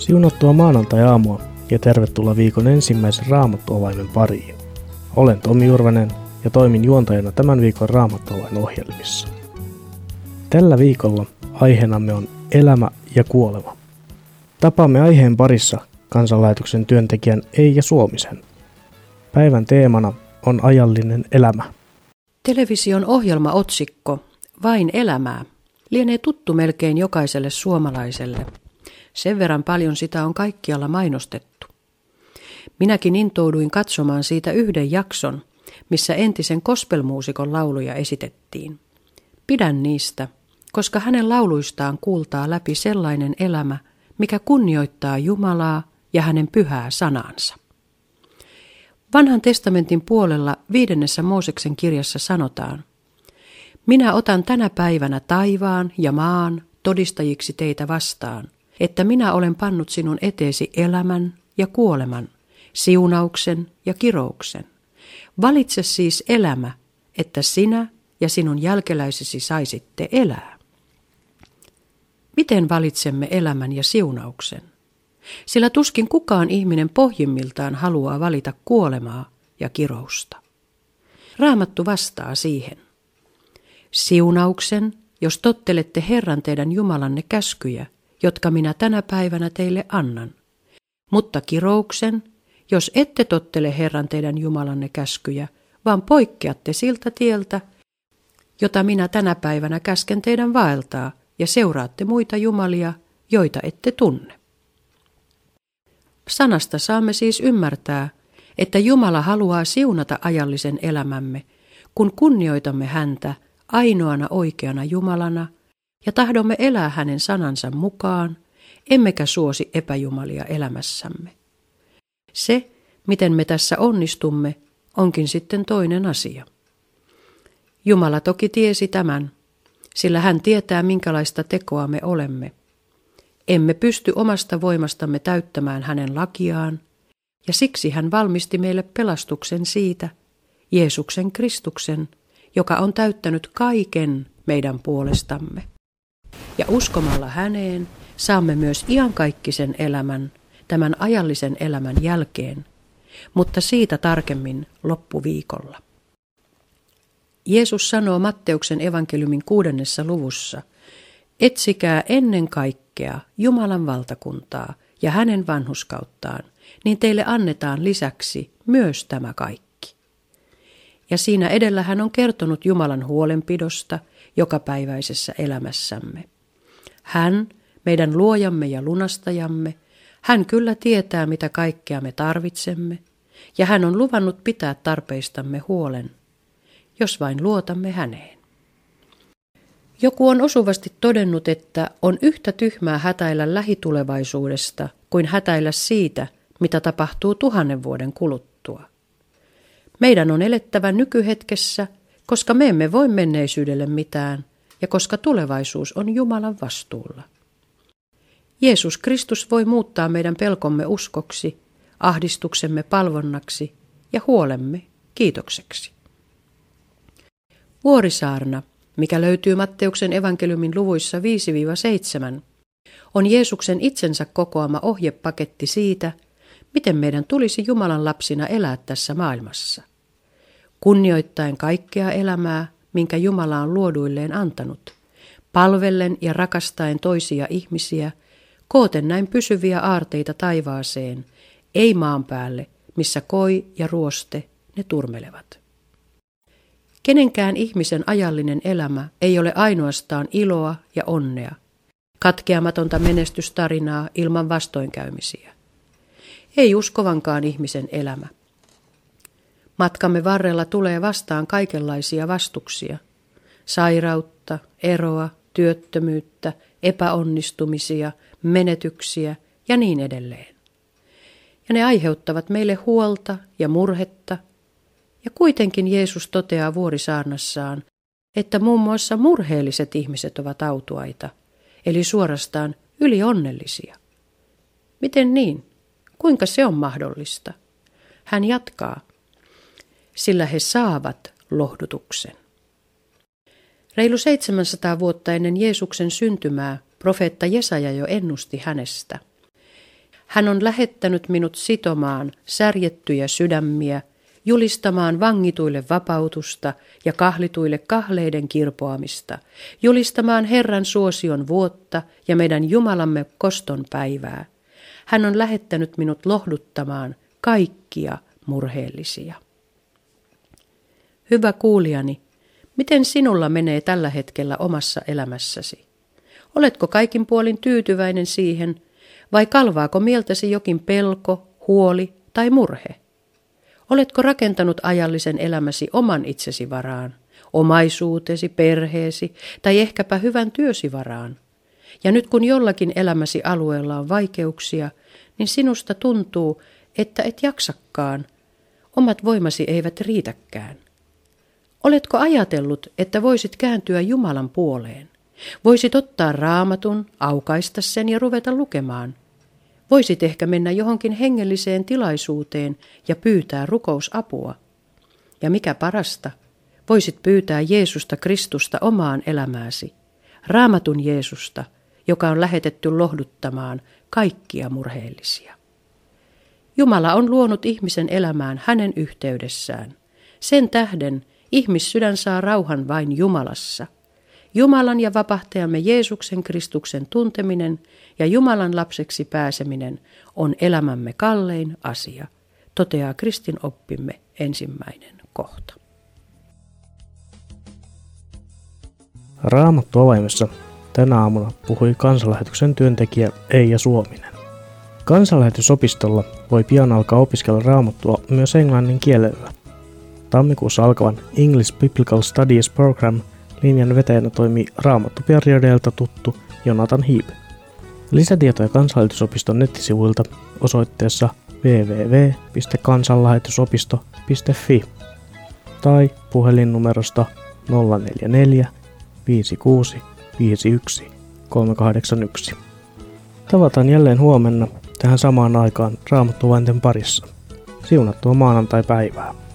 Siunattua maanantai-aamua ja tervetuloa viikon ensimmäisen Raamattuavaimen pariin. Olen Tomi Jurvanen ja toimin juontajana tämän viikon Raamattuavain ohjelmissa. Tällä viikolla aiheenamme on elämä ja kuolema. Tapaamme aiheen parissa kansanlähetyksen työntekijän Eija Suomisen. Päivän teemana on ajallinen elämä. Television ohjelmaotsikko Vain elämää lienee tuttu melkein jokaiselle suomalaiselle. Sen verran paljon sitä on kaikkialla mainostettu. Minäkin intouduin katsomaan siitä yhden jakson, missä entisen gospelmuusikon lauluja esitettiin. Pidän niistä, koska hänen lauluistaan kuultaa läpi sellainen elämä, mikä kunnioittaa Jumalaa ja hänen pyhää sanaansa. Vanhan testamentin puolella 5. Mooseksen kirjassa sanotaan: Minä otan tänä päivänä taivaan ja maan todistajiksi teitä vastaan, että minä olen pannut sinun eteesi elämän ja kuoleman, siunauksen ja kirouksen. Valitse siis elämä, että sinä ja sinun jälkeläisesi saisitte elää. Miten valitsemme elämän ja siunauksen? Sillä tuskin kukaan ihminen pohjimmiltaan haluaa valita kuolemaa ja kirousta. Raamattu vastaa siihen. Siunauksen, jos tottelette Herran teidän Jumalanne käskyjä, jotka minä tänä päivänä teille annan. Mutta kirouksen, jos ette tottele Herran teidän Jumalanne käskyjä, vaan poikkeatte siltä tieltä, jota minä tänä päivänä käsken teidän vaeltaa, ja seuraatte muita jumalia, joita ette tunne. Sanasta saamme siis ymmärtää, että Jumala haluaa siunata ajallisen elämämme, kun kunnioitamme häntä ainoana oikeana Jumalana ja tahdomme elää hänen sanansa mukaan, emmekä suosi epäjumalia elämässämme. Se, miten me tässä onnistumme, onkin sitten toinen asia. Jumala toki tiesi tämän, sillä hän tietää, minkälaista tekoa me olemme. Emme pysty omasta voimastamme täyttämään hänen lakiaan, ja siksi hän valmisti meille pelastuksen siitä, Jeesuksen Kristuksen, joka on täyttänyt kaiken meidän puolestamme. Ja uskomalla häneen saamme myös iankaikkisen elämän, tämän ajallisen elämän jälkeen, mutta siitä tarkemmin loppuviikolla. Jeesus sanoo Matteuksen evankeliumin 6. luvussa: Etsikää ennen kaikkea Jumalan valtakuntaa ja hänen vanhurskauttaan, niin teille annetaan lisäksi myös tämä kaikki. Ja siinä edellä hän on kertonut Jumalan huolenpidosta jokapäiväisessä elämässämme. Hän, meidän luojamme ja lunastajamme, hän kyllä tietää, mitä kaikkea me tarvitsemme, ja hän on luvannut pitää tarpeistamme huolen, jos vain luotamme häneen. Joku on osuvasti todennut, että on yhtä tyhmää hätäillä lähitulevaisuudesta kuin hätäillä siitä, mitä tapahtuu 1000 vuoden kuluttua. Meidän on elettävä nykyhetkessä, koska me emme voi menneisyydelle mitään ja koska tulevaisuus on Jumalan vastuulla. Jeesus Kristus voi muuttaa meidän pelkomme uskoksi, ahdistuksemme palvonnaksi ja huolemme kiitokseksi. Vuorisaarna, mikä löytyy Matteuksen evankeliumin luvuissa 5-7, on Jeesuksen itsensä kokoama ohjepaketti siitä, miten meidän tulisi Jumalan lapsina elää tässä maailmassa. Kunnioittaen kaikkea elämää, minkä Jumala on luoduilleen antanut, palvellen ja rakastaen toisia ihmisiä, kooten näin pysyviä aarteita taivaaseen, ei maan päälle, missä koi ja ruoste ne turmelevat. Kenenkään ihmisen ajallinen elämä ei ole ainoastaan iloa ja onnea, katkeamatonta menestystarinaa ilman vastoinkäymisiä. Ei uskovankaan ihmisen elämä. Matkamme varrella tulee vastaan kaikenlaisia vastuksia, sairautta, eroa, työttömyyttä, epäonnistumisia, menetyksiä ja niin edelleen. Ja ne aiheuttavat meille huolta ja murhetta, ja kuitenkin Jeesus toteaa vuorisaarnassaan, että muun muassa murheelliset ihmiset ovat autuaita, eli suorastaan ylionnellisia. Miten niin? Kuinka se on mahdollista? Hän jatkaa, sillä he saavat lohdutuksen. Reilu 700 vuotta ennen Jeesuksen syntymää profeetta Jesaja jo ennusti hänestä. Hän on lähettänyt minut sitomaan särjettyjä sydämiä, julistamaan vangituille vapautusta ja kahlituille kahleiden kirpoamista, julistamaan Herran suosion vuotta ja meidän Jumalamme koston päivää. Hän on lähettänyt minut lohduttamaan kaikkia murheellisia. Hyvä kuulijani, miten sinulla menee tällä hetkellä omassa elämässäsi? Oletko kaikin puolin tyytyväinen siihen, vai kalvaako mieltäsi jokin pelko, huoli tai murhe? Oletko rakentanut ajallisen elämäsi oman itsesi varaan, omaisuutesi, perheesi tai ehkäpä hyvän työsi varaan? Ja nyt kun jollakin elämäsi alueella on vaikeuksia, niin sinusta tuntuu, että et jaksakaan. Omat voimasi eivät riitäkään. Oletko ajatellut, että voisit kääntyä Jumalan puoleen? Voisit ottaa Raamatun, aukaista sen ja ruveta lukemaan. Voisit ehkä mennä johonkin hengelliseen tilaisuuteen ja pyytää rukousapua. Ja mikä parasta, voisit pyytää Jeesusta Kristusta omaan elämääsi, Raamatun Jeesusta, joka on lähetetty lohduttamaan kaikkia murheellisia. Jumala on luonut ihmisen elämään hänen yhteydessään. Sen tähden ihmissydän saa rauhan vain Jumalassa. Jumalan ja vapahtajamme Jeesuksen Kristuksen tunteminen ja Jumalan lapseksi pääseminen on elämämme kallein asia, toteaa Kristin oppimme 1. kohta. Raamattu-avaimessa tänä aamuna puhui kansanlähetyksen työntekijä Eija Suominen. Kansanlähetysopistolla voi pian alkaa opiskella Raamattua myös englannin kielellä. Tammikuussa alkavan English Biblical Studies Program linjan vetäjänä toimii Raamattu-periodeilta tuttu Jonathan Heap. Lisätietoja Kansanlähetysopiston nettisivuilta osoitteessa www.kansanlähetysopisto.fi tai puhelinnumerosta 044 56 51 381. Tavataan jälleen huomenna tähän samaan aikaan Raamattu-avainten parissa. Siunattua maanantai-päivää.